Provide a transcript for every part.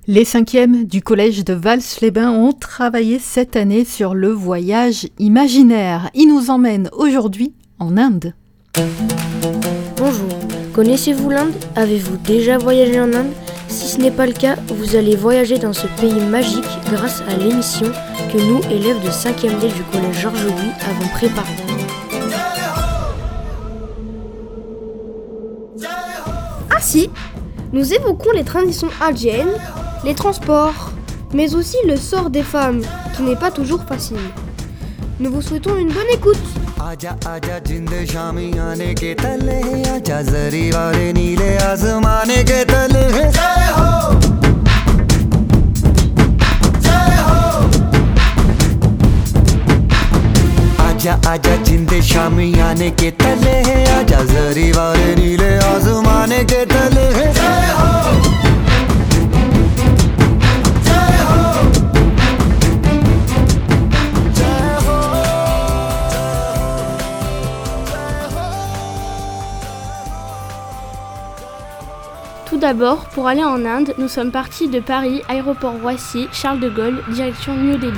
Les 5e du collège de Vals-les-Bains ont travaillé cette année sur le voyage imaginaire. Ils nous emmènent aujourd'hui en Inde. Bonjour, connaissez-vous l'Inde ? Avez-vous déjà voyagé en Inde ? Si ce n'est pas le cas, vous allez voyager dans ce pays magique grâce à l'émission que nous, élèves de 5e D du collège Georges Louis, avons préparée. Ainsi, nous évoquons les traditions indiennes, les transports, mais aussi le sort des femmes, qui n'est pas toujours facile. Nous vous souhaitons une bonne écoute. आजा आजा जिंद शामियाने के तले आजा जरी वाले नीले आसमाने के तले जय हो जय हो आजा आजा जिंद शामियाने के तले आजा जरी वाले नीले आसमाने के तले जय हो Tout d'abord, pour aller en Inde, nous sommes partis de Paris, aéroport Roissy, Charles de Gaulle, direction New Delhi.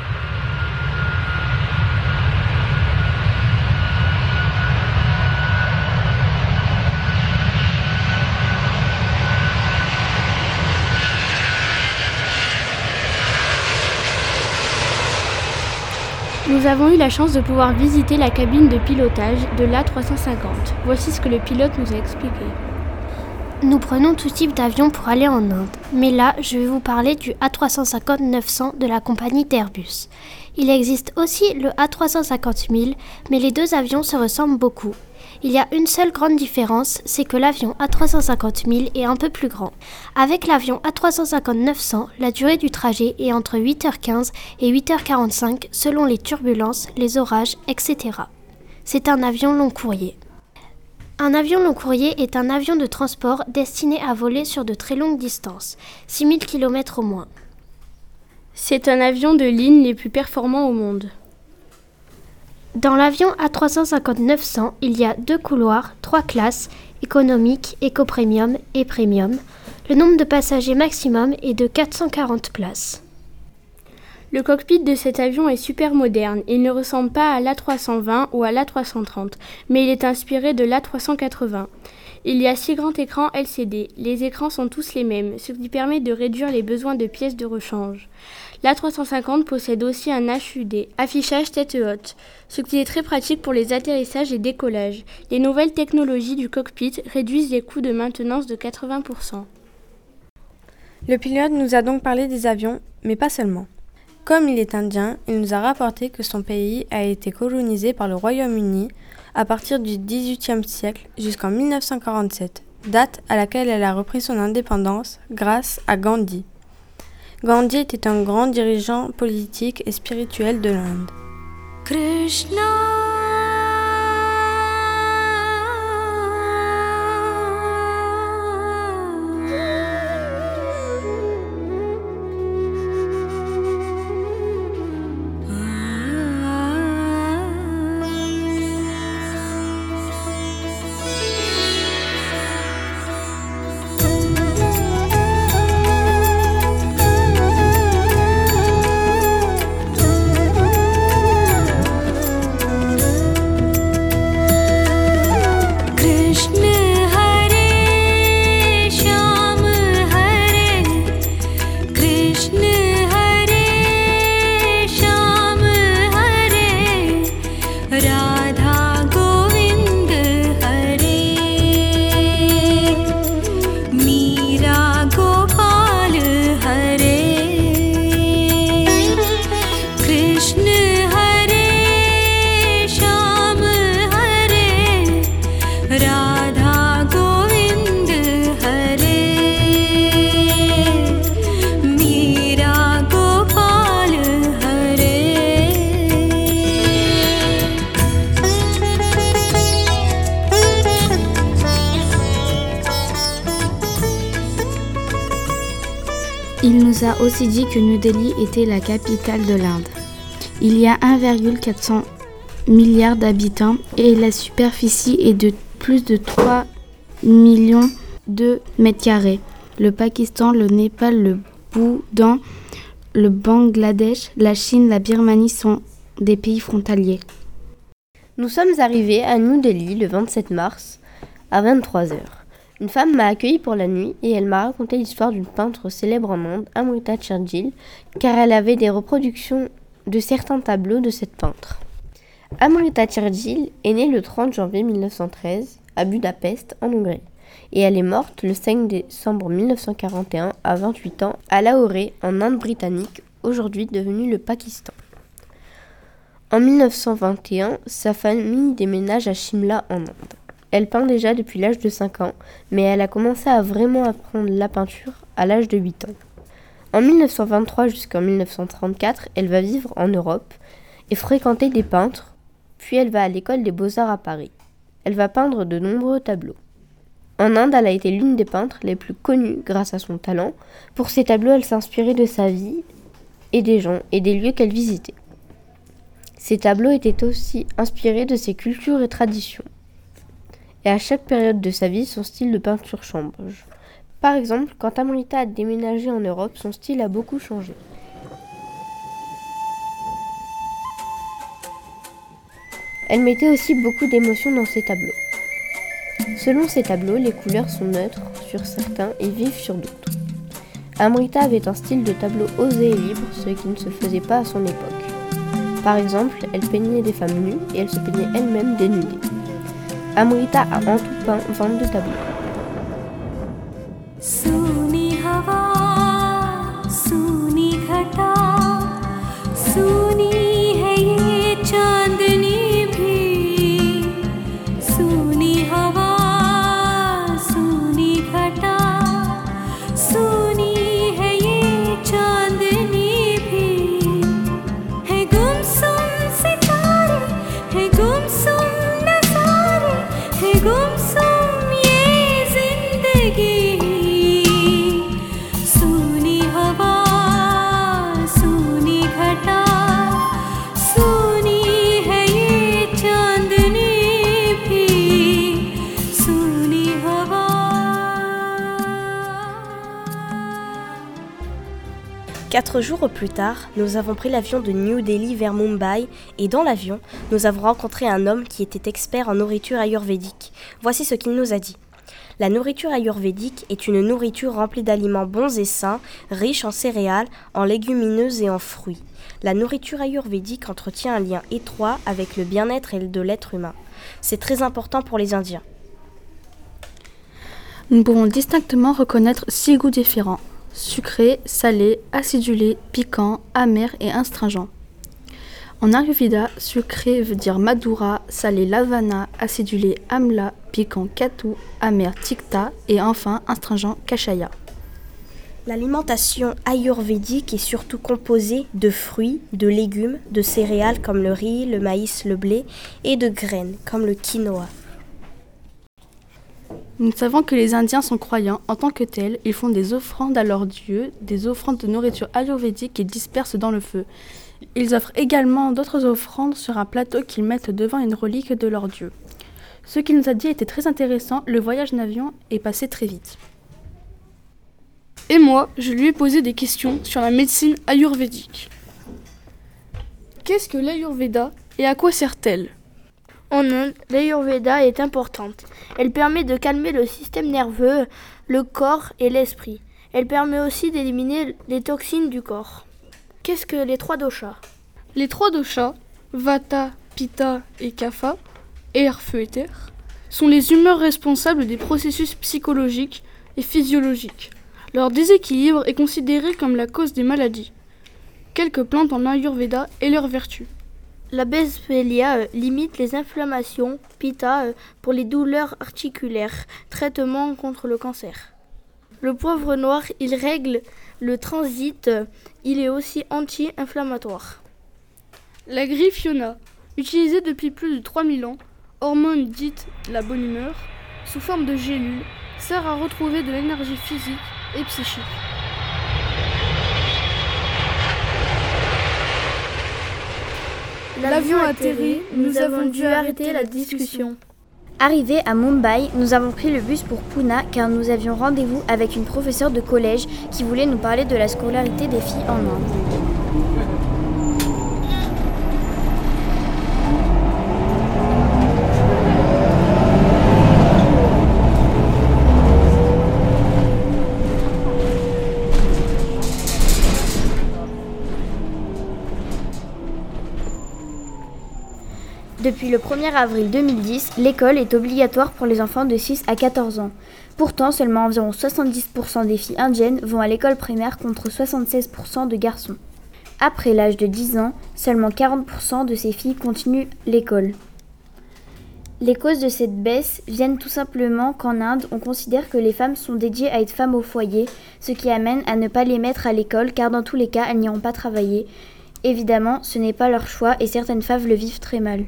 Nous avons eu la chance de pouvoir visiter la cabine de pilotage de l'A350. Voici ce que le pilote nous a expliqué. Nous prenons tout type d'avion pour aller en Inde, mais là, je vais vous parler du A350-900 de la compagnie d'Airbus. Il existe aussi le A350-1000, mais les deux avions se ressemblent beaucoup. Il y a une seule grande différence, c'est que l'avion A350-1000 est un peu plus grand. Avec l'avion A350-900, la durée du trajet est entre 8h15 et 8h45 selon les turbulences, les orages, etc. C'est un avion long courrier. Un avion long courrier est un avion de transport destiné à voler sur de très longues distances, 6000 km au moins. C'est un avion de ligne les plus performants au monde. Dans l'avion A350-900, il y a 2 couloirs, 3 classes, économique, éco-premium et premium. Le nombre de passagers maximum est de 440 places. Le cockpit de cet avion est super moderne. Il ne ressemble pas à l'A320 ou à l'A330, mais il est inspiré de l'A380. Il y a 6 grands écrans LCD. Les écrans sont tous les mêmes, ce qui permet de réduire les besoins de pièces de rechange. L'A350 possède aussi un HUD, affichage tête haute, ce qui est très pratique pour les atterrissages et décollages. Les nouvelles technologies du cockpit réduisent les coûts de maintenance de 80%. Le pilote nous a donc parlé des avions, mais pas seulement. Comme il est indien, il nous a rapporté que son pays a été colonisé par le Royaume-Uni à partir du XVIIIe siècle jusqu'en 1947, date à laquelle elle a repris son indépendance grâce à Gandhi. Gandhi était un grand dirigeant politique et spirituel de l'Inde. Krishna Il nous a aussi dit que New Delhi était la capitale de l'Inde. Il y a 1,4 milliard d'habitants et la superficie est de plus de 3 millions de mètres carrés. Le Pakistan, le Népal, le Bhoutan, le Bangladesh, la Chine, la Birmanie sont des pays frontaliers. Nous sommes arrivés à New Delhi le 27 mars à 23h. Une femme m'a accueilli pour la nuit et elle m'a raconté l'histoire d'une peintre célèbre en Inde, Amrita Chatterjee, car elle avait des reproductions de certains tableaux de cette peintre. Amrita Chatterjee est née le 30 janvier 1913 à Budapest, en Hongrie, et elle est morte le 5 décembre 1941 à 28 ans à Lahore, en Inde britannique, aujourd'hui devenue le Pakistan. En 1921, sa famille déménage à Shimla en Inde. Elle peint déjà depuis l'âge de 5 ans, mais elle a commencé à vraiment apprendre la peinture à l'âge de 8 ans. En 1923 jusqu'en 1934, elle va vivre en Europe et fréquenter des peintres, puis elle va à l'école des Beaux-Arts à Paris. Elle va peindre de nombreux tableaux. En Inde, elle a été l'une des peintres les plus connues grâce à son talent. Pour ses tableaux, elle s'inspirait de sa vie et des gens et des lieux qu'elle visitait. Ses tableaux étaient aussi inspirés de ses cultures et traditions. Et à chaque période de sa vie, son style de peinture change. Par exemple, quand Amrita a déménagé en Europe, son style a beaucoup changé. Elle mettait aussi beaucoup d'émotions dans ses tableaux. Selon ses tableaux, les couleurs sont neutres sur certains et vives sur d'autres. Amrita avait un style de tableau osé et libre, ce qui ne se faisait pas à son époque. Par exemple, elle peignait des femmes nues et elle se peignait elle-même dénudée. Amrita a en tout peint 22 tableaux. Suni hawa, suni ghata, suni hai ye chandni bhi. Suni hawa, suni ghata, suni hai ye chandni bhi. Hai gumsum sitare, hai gumsum गुमसुम ये जिंदगी सूनी हवा सूनी घटा सूनी है ये चांदनी भी सूनी हवा. 4 jours plus tard, nous avons pris l'avion de New Delhi vers Mumbai et dans l'avion, nous avons rencontré un homme qui était expert en nourriture ayurvédique. Voici ce qu'il nous a dit. La nourriture ayurvédique est une nourriture remplie d'aliments bons et sains, riches en céréales, en légumineuses et en fruits. La nourriture ayurvédique entretient un lien étroit avec le bien-être de l'être humain. C'est très important pour les Indiens. Nous pouvons distinctement reconnaître 6 goûts différents: sucré, salé, acidulé, piquant, amer et astringent. En Ayurveda, sucré veut dire Madhura, salé Lavana, acidulé Amla, piquant Katu, amer Tikta et enfin astringent Kashaya. L'alimentation ayurvédique est surtout composée de fruits, de légumes, de céréales comme le riz, le maïs, le blé et de graines comme le quinoa. Nous savons que les Indiens sont croyants. En tant que tels, ils font des offrandes à leurs dieux, des offrandes de nourriture ayurvédique qu'ils dispersent dans le feu. Ils offrent également d'autres offrandes sur un plateau qu'ils mettent devant une relique de leur dieu. Ce qu'il nous a dit était très intéressant, le voyage en avion est passé très vite. Et moi, je lui ai posé des questions sur la médecine ayurvédique. Qu'est-ce que l'Ayurveda et à quoi sert-elle ? En Inde, l'Ayurveda est importante. Elle permet de calmer le système nerveux, le corps et l'esprit. Elle permet aussi d'éliminer les toxines du corps. Qu'est-ce que les 3 doshas ? Les 3 doshas, Vata, Pitta et Kapha, air, feu et terre, sont les humeurs responsables des processus psychologiques et physiologiques. Leur déséquilibre est considéré comme la cause des maladies. Quelques plantes en Ayurveda et leurs vertus. La Boswellia limite les inflammations, Pitta pour les douleurs articulaires, traitement contre le cancer. Le poivre noir, il règle le transit, il est aussi anti-inflammatoire. La Griffiona, utilisée depuis plus de 3000 ans, hormone dite la bonne humeur, sous forme de gélules, sert à retrouver de l'énergie physique et psychique. L'avion atterrit, nous avons dû arrêter la discussion. Arrivés à Mumbai, nous avons pris le bus pour Pune car nous avions rendez-vous avec une professeure de collège qui voulait nous parler de la scolarité des filles en Inde. Depuis le 1er avril 2010, l'école est obligatoire pour les enfants de 6 à 14 ans. Pourtant, seulement environ 70% des filles indiennes vont à l'école primaire contre 76% de garçons. Après l'âge de 10 ans, seulement 40% de ces filles continuent l'école. Les causes de cette baisse viennent tout simplement qu'en Inde, on considère que les femmes sont dédiées à être femmes au foyer, ce qui amène à ne pas les mettre à l'école car dans tous les cas, elles n'iront pas travailler. Évidemment, ce n'est pas leur choix et certaines femmes le vivent très mal.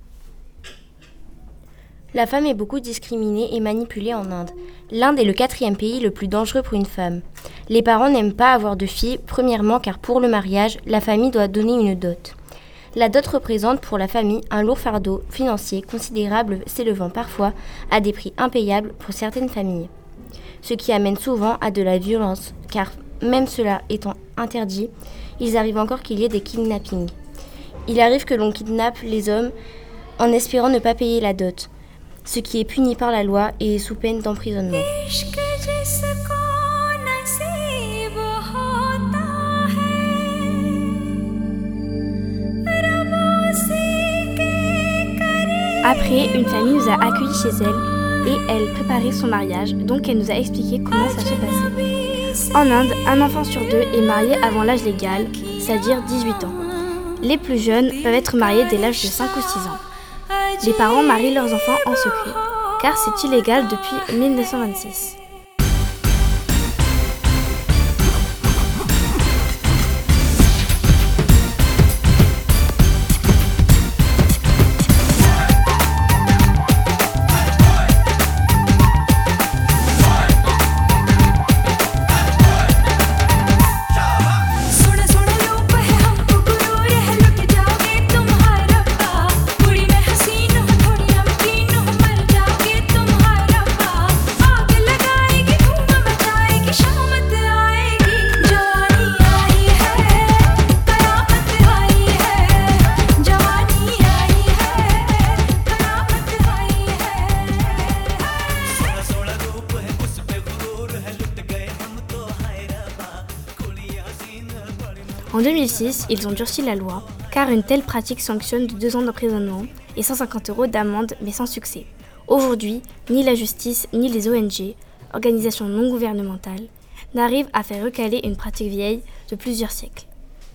La femme est beaucoup discriminée et manipulée en Inde. L'Inde est le 4e pays le plus dangereux pour une femme. Les parents n'aiment pas avoir de filles, premièrement car pour le mariage, la famille doit donner une dot. La dot représente pour la famille un lourd fardeau financier considérable s'élevant parfois à des prix impayables pour certaines familles. Ce qui amène souvent à de la violence, car même cela étant interdit, il arrive encore qu'il y ait des kidnappings. Il arrive que l'on kidnappe les hommes en espérant ne pas payer la dot, ce qui est puni par la loi et sous peine d'emprisonnement. Après, une famille nous a accueillis chez elle et elle préparait son mariage, donc elle nous a expliqué comment ça se passait. En Inde, un enfant sur 2 est marié avant l'âge légal, c'est-à-dire 18 ans. Les plus jeunes peuvent être mariés dès l'âge de 5 ou 6 ans. Les parents marient leurs enfants en secret, car c'est illégal depuis 1926. En 2006, ils ont durci la loi, car une telle pratique sanctionne de 2 ans d'emprisonnement et 150 € d'amende, mais sans succès. Aujourd'hui, ni la justice, ni les ONG, organisations non gouvernementales, n'arrivent à faire recaler une pratique vieille de plusieurs siècles.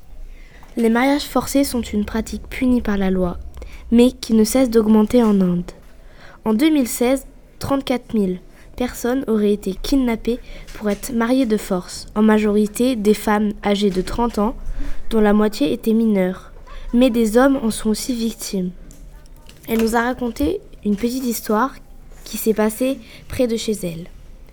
Les mariages forcés sont une pratique punie par la loi, mais qui ne cesse d'augmenter en Inde. En 2016, 34 000 personnes auraient été kidnappées pour être mariées de force, en majorité des femmes âgées de 30 ans, dont la moitié étaient mineures. Mais des hommes en sont aussi victimes. Elle nous a raconté une petite histoire qui s'est passée près de chez elle.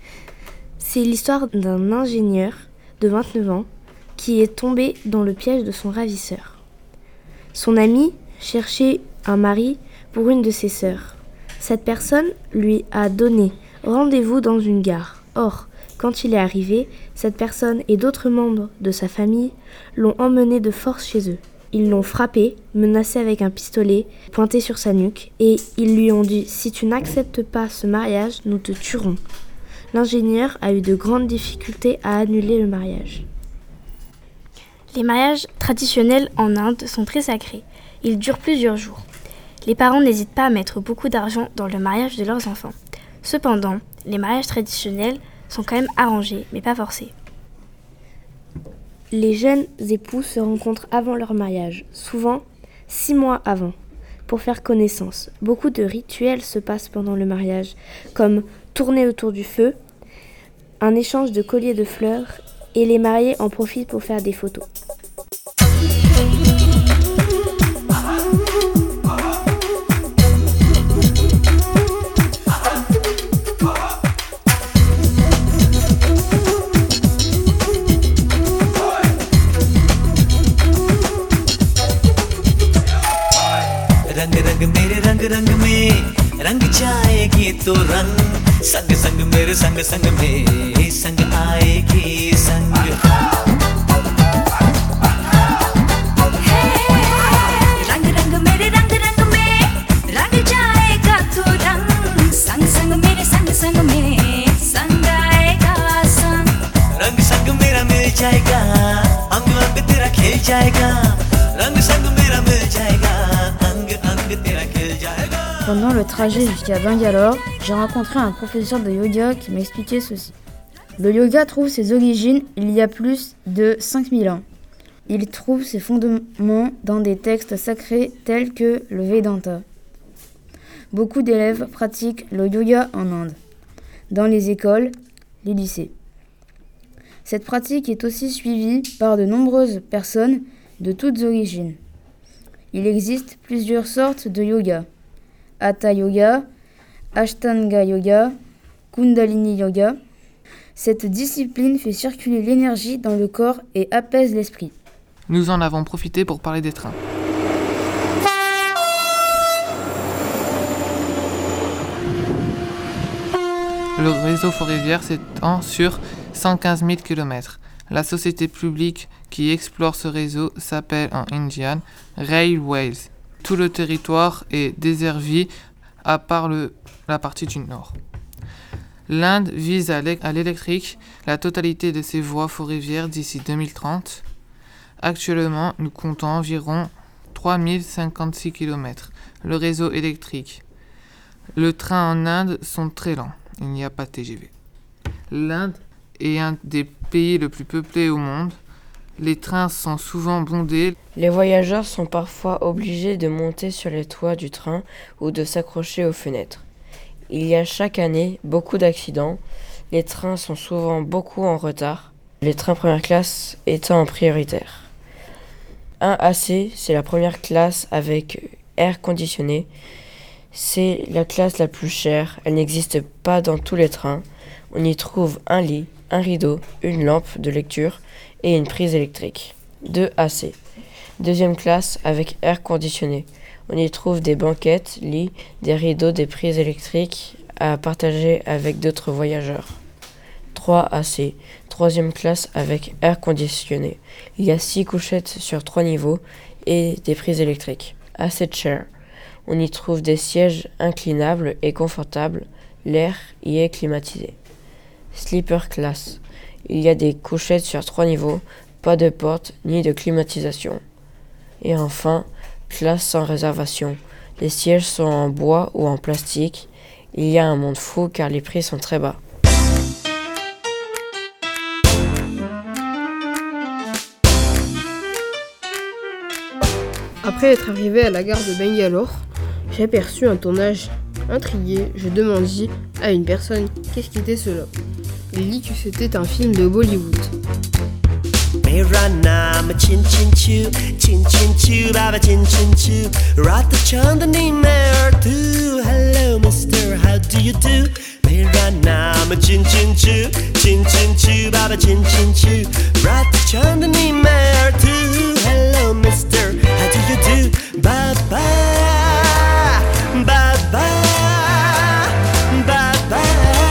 C'est l'histoire d'un ingénieur de 29 ans qui est tombé dans le piège de son ravisseur. Son ami cherchait un mari pour une de ses sœurs. Cette personne lui a donné rendez-vous dans une gare. Or, quand il est arrivé, cette personne et d'autres membres de sa famille l'ont emmené de force chez eux. Ils l'ont frappé, menacé avec un pistolet pointé sur sa nuque et ils lui ont dit « Si tu n'acceptes pas ce mariage, nous te tuerons ». L'ingénieur a eu de grandes difficultés à annuler le mariage. Les mariages traditionnels en Inde sont très sacrés. Ils durent plusieurs jours. Les parents n'hésitent pas à mettre beaucoup d'argent dans le mariage de leurs enfants. Cependant, les mariages traditionnels sont quand même arrangés, mais pas forcés. Les jeunes époux se rencontrent avant leur mariage, souvent 6 mois avant, pour faire connaissance. Beaucoup de rituels se passent pendant le mariage, comme tourner autour du feu, un échange de colliers de fleurs, et les mariés en profitent pour faire des photos. रंग जाएगी तो रंग संग संग मेरे संग संग में संग आएगी संग रंग रंग मेरे रंग रंग में रंग जाएगा तो रंग संग संग मेरे संग संग में संग आएगा संग रंग संग मेरा मिल जाएगा अंग अंग तेरा खिल जाएगा रंग संग मेरा मिल जाएगा अंग अंग तेरा खिल जाएगा. Pendant le trajet jusqu'à Bangalore, j'ai rencontré un professeur de yoga qui m'a expliqué ceci. Le yoga trouve ses origines il y a plus de 5000 ans. Il trouve ses fondements dans des textes sacrés tels que le Vedanta. Beaucoup d'élèves pratiquent le yoga en Inde, dans les écoles, les lycées. Cette pratique est aussi suivie par de nombreuses personnes de toutes origines. Il existe plusieurs sortes de yoga. Hatha Yoga, Ashtanga Yoga, Kundalini Yoga. Cette discipline fait circuler l'énergie dans le corps et apaise l'esprit. Nous en avons profité pour parler des trains. Le réseau ferroviaire s'étend sur 115 000 km. La société publique qui explore ce réseau s'appelle en indien Railways. Tout le territoire est desservi à part la partie du nord. L'Inde vise à l'électrique la totalité de ses voies ferroviaires d'ici 2030. Actuellement, nous comptons environ 3056 km. Le réseau électrique. Les trains en Inde sont très lents. Il n'y a pas de TGV. L'Inde est un des pays les plus peuplés au monde. Les trains sont souvent bondés. Les voyageurs sont parfois obligés de monter sur les toits du train ou de s'accrocher aux fenêtres. Il y a chaque année beaucoup d'accidents. Les trains sont souvent beaucoup en retard. Les trains première classe étant prioritaires. 1AC, c'est la première classe avec air conditionné. C'est la classe la plus chère. Elle n'existe pas dans tous les trains. On y trouve un lit, un rideau, une lampe de lecture et une prise électrique. 2AC. Deuxième classe avec air conditionné. On y trouve des banquettes, lits, des rideaux, des prises électriques à partager avec d'autres voyageurs. 3AC. Troisième classe avec air conditionné. Il y a 6 couchettes sur 3 niveaux et des prises électriques. AC Chair. On y trouve des sièges inclinables et confortables. L'air y est climatisé. Sleeper Class. Il y a des couchettes sur 3 niveaux, pas de porte ni de climatisation. Et enfin, classe sans réservation. Les sièges sont en bois ou en plastique. Il y a un monde fou car les prix sont très bas. Après être arrivé à la gare de Bangalore, j'ai aperçu un tournage. Intrigué, je demandai à une personne qu'est-ce qu'était cela. Il dit que c'était un film de Bollywood. मेरा नाम चिन चिन चू बाबा चिन चिन चू रात चांदनी में तू hello mister how do you do मेरा नाम चिन चिन चू बाबा चिन चू रात चांदनी में तू hello mister how do you do बाबा बाबा बाबा.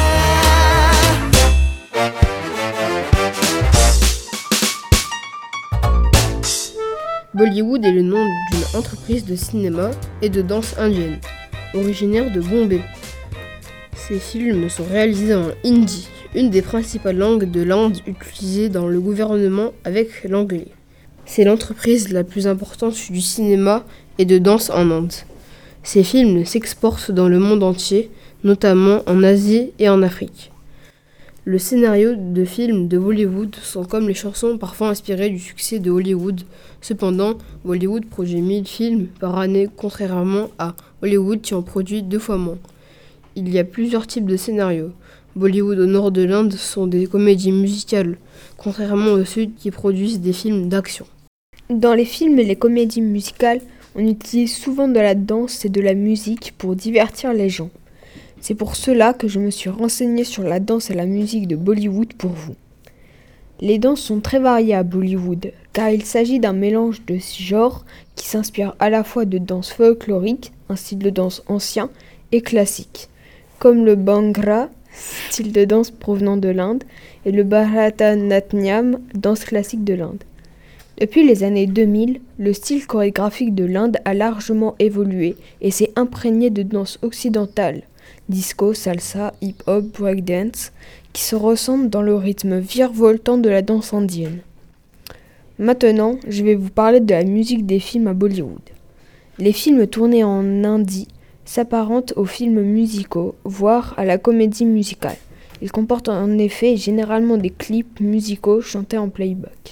Bollywood est le nom d'une entreprise de cinéma et de danse indienne, originaire de Bombay. Ces films sont réalisés en hindi, une des principales langues de l'Inde utilisée dans le gouvernement avec l'anglais. C'est l'entreprise la plus importante du cinéma et de danse en Inde. Ces films s'exportent dans le monde entier, notamment en Asie et en Afrique. Le scénario de films de Bollywood sont comme les chansons parfois inspirées du succès de Hollywood. Cependant, Bollywood produit 1000 films par année, contrairement à Hollywood qui en produit 2 fois moins. Il y a plusieurs types de scénarios. Bollywood au nord de l'Inde sont des comédies musicales, contrairement au sud qui produisent des films d'action. Dans les films et les comédies musicales, on utilise souvent de la danse et de la musique pour divertir les gens. C'est pour cela que je me suis renseignée sur la danse et la musique de Bollywood pour vous. Les danses sont très variées à Bollywood, car il s'agit d'un mélange de genres qui s'inspire à la fois de danse folklorique, un style de danse ancien, et classiques, comme le Bhangra, style de danse provenant de l'Inde, et le Bharatanatyam, danse classique de l'Inde. Depuis les années 2000, le style chorégraphique de l'Inde a largement évolué et s'est imprégné de danse occidentale, disco, salsa, hip-hop, breakdance, qui se ressemblent dans le rythme virevoltant de la danse indienne. Maintenant, je vais vous parler de la musique des films à Bollywood. Les films tournés en Indie s'apparentent aux films musicaux, voire à la comédie musicale. Ils comportent en effet généralement des clips musicaux chantés en playback.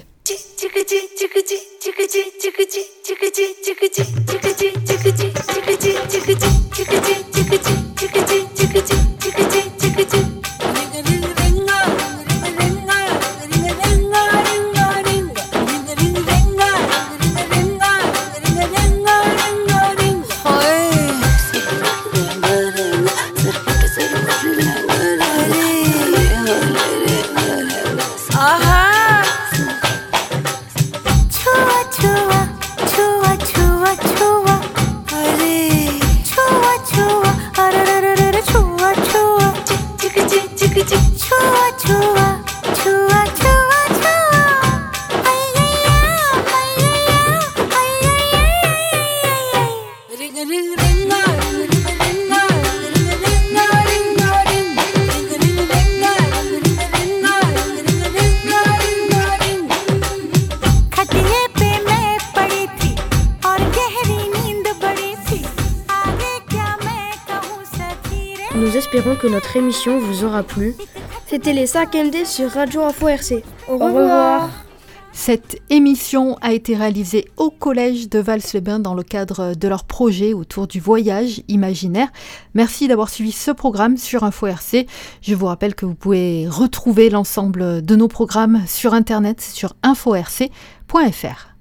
Nous espérons que notre émission vous aura plu. C'était les 5MD sur Radio Info RC. Au revoir. Cette émission a été réalisée au collège de Vals-les-Bains dans le cadre de leur projet autour du voyage imaginaire. Merci d'avoir suivi ce programme sur Info RC. Je vous rappelle que vous pouvez retrouver l'ensemble de nos programmes sur internet sur info-rc.fr.